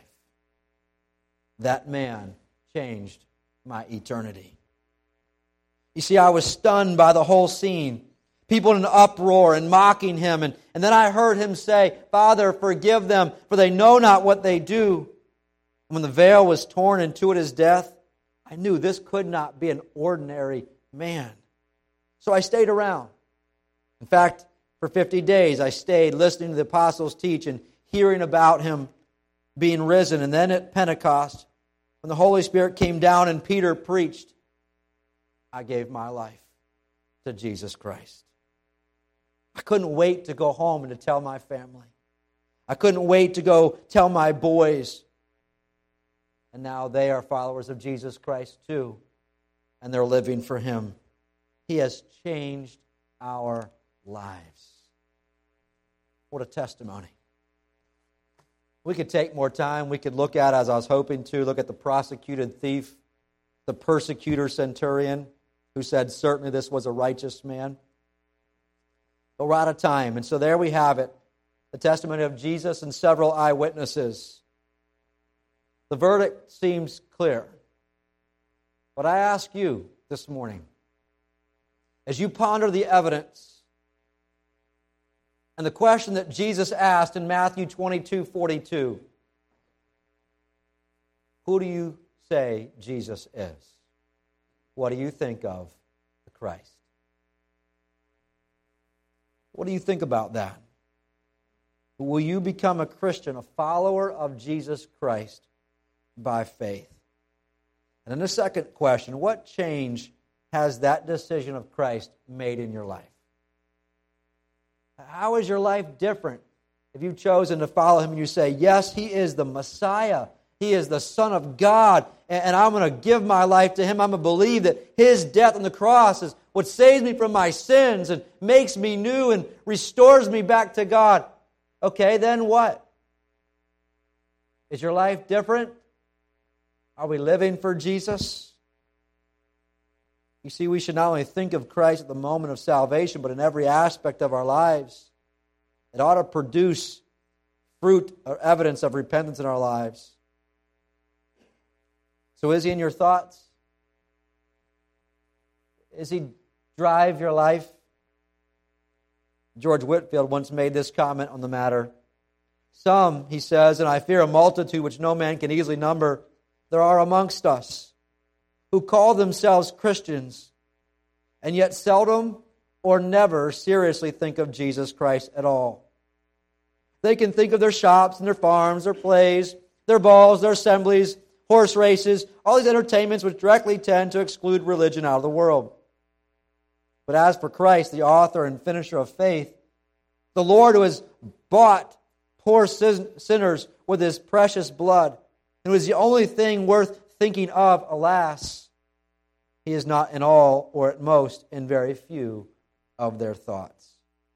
That man changed my eternity. You see, I was stunned by the whole scene. People in an uproar and mocking Him. And, and then I heard Him say, Father, forgive them, for they know not what they do. When the veil was torn in two at His death, I knew this could not be an ordinary man. So I stayed around. In fact, for fifty days I stayed listening to the apostles teach and hearing about Him being risen. And then at Pentecost, when the Holy Spirit came down and Peter preached, I gave my life to Jesus Christ. I couldn't wait to go home and to tell my family. I couldn't wait to go tell my boys. And now they are followers of Jesus Christ too. And they're living for Him. He has changed our lives. What a testimony. We could take more time. We could look at, as I was hoping to, look at the prosecuted thief, the persecutor centurion, who said certainly this was a righteous man. But we're out of time. And so there we have it. The testimony of Jesus and several eyewitnesses. The verdict seems clear. But I ask you this morning, as you ponder the evidence and the question that Jesus asked in Matthew twenty-two forty-two, who do you say Jesus is? What do you think of the Christ? What do you think about that? Will you become a Christian, a follower of Jesus Christ by faith? And then the second question, what change has that decision of Christ made in your life? How is your life different if you've chosen to follow Him and you say, yes, He is the Messiah. He is the Son of God, and I'm going to give my life to Him. I'm going to believe that His death on the cross is what saves me from my sins and makes me new and restores me back to God. Okay, then what? Is your life different? Are we living for Jesus? You see, we should not only think of Christ at the moment of salvation, but in every aspect of our lives. It ought to produce fruit or evidence of repentance in our lives. So is He in your thoughts? Is He drive your life? George Whitefield once made this comment on the matter. Some, he says, and I fear a multitude which no man can easily number, there are amongst us who call themselves Christians and yet seldom or never seriously think of Jesus Christ at all. They can think of their shops and their farms, their plays, their balls, their assemblies, horse races, all these entertainments which directly tend to exclude religion out of the world. But as for Christ, the author and finisher of faith, the Lord who has bought poor sinners with His precious blood, and who is the only thing worth thinking of, alas, He is not in all, or at most, in very few of their thoughts.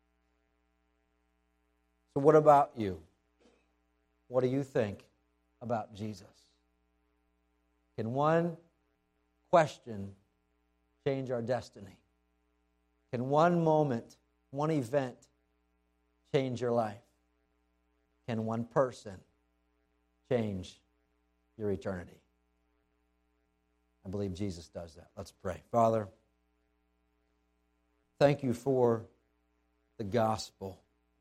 So what about you? What do you think about Jesus? Can one question change our destiny? Can one moment, one event change your life? Can one person change your eternity? I believe Jesus does that. Let's pray. Father, thank you for the gospel,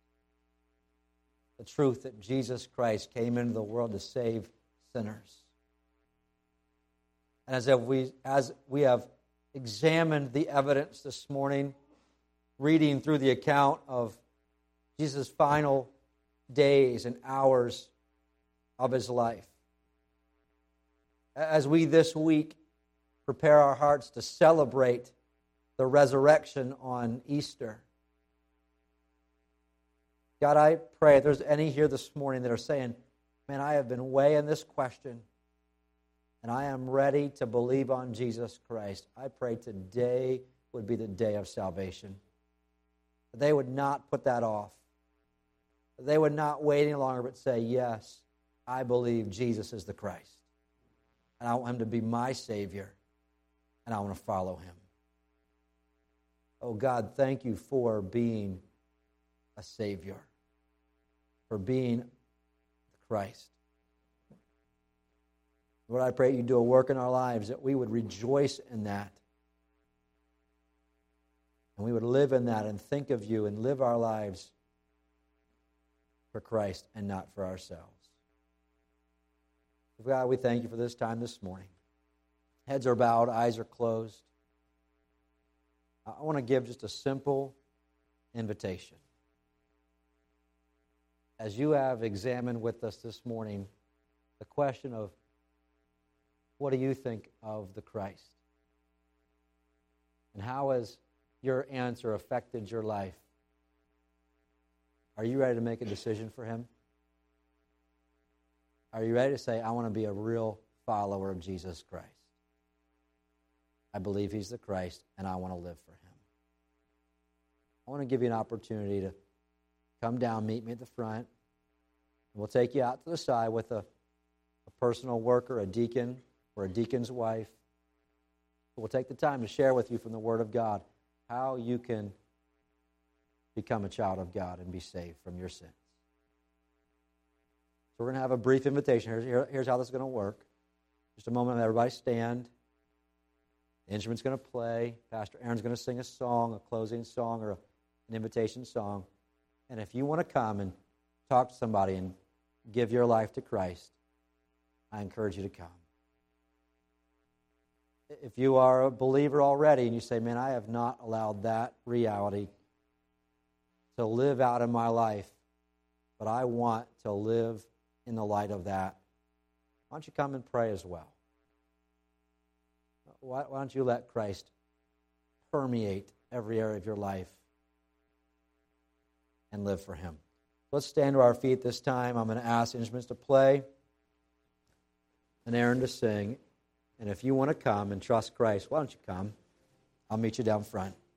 the truth that Jesus Christ came into the world to save sinners. And as we, as we have examined the evidence this morning, reading through the account of Jesus' final days and hours of his life, as we this week prepare our hearts to celebrate the resurrection on Easter, God, I pray if there's any here this morning that are saying, man, I have been weighing this question, and I am ready to believe on Jesus Christ. I pray today would be the day of salvation. They would not put that off. They would not wait any longer, but say, yes, I believe Jesus is the Christ. And I want him to be my Savior, and I want to follow him. Oh, God, thank you for being a Savior, for being Christ. Lord, I pray you do a work in our lives, that we would rejoice in that. And we would live in that and think of you and live our lives for Christ and not for ourselves. God, we thank you for this time this morning. Heads are bowed, eyes are closed. I want to give just a simple invitation. As you have examined with us this morning the question of, what do you think of the Christ? And how has your answer affected your life? Are you ready to make a decision for him? Are you ready to say, I want to be a real follower of Jesus Christ? I believe he's the Christ, and I want to live for him. I want to give you an opportunity to come down, meet me at the front. We'll take you out to the side with a, a personal worker, a deacon, or a deacon's wife. We'll take the time to share with you from the Word of God how you can become a child of God and be saved from your sins. So we're going to have a brief invitation. Here's, here, here's how this is going to work. Just a moment, everybody stand. The instrument's going to play. Pastor Aaron's going to sing a song, a closing song, or a, an invitation song. And if you want to come and talk to somebody and give your life to Christ, I encourage you to come. If you are a believer already and you say, man, I have not allowed that reality to live out in my life, but I want to live in the light of that, why don't you come and pray as well? Why, why don't you let Christ permeate every area of your life and live for him? Let's stand to our feet this time. I'm going to ask instruments to play and Aaron to sing. And if you want to come and trust Christ, why don't you come? I'll meet you down front.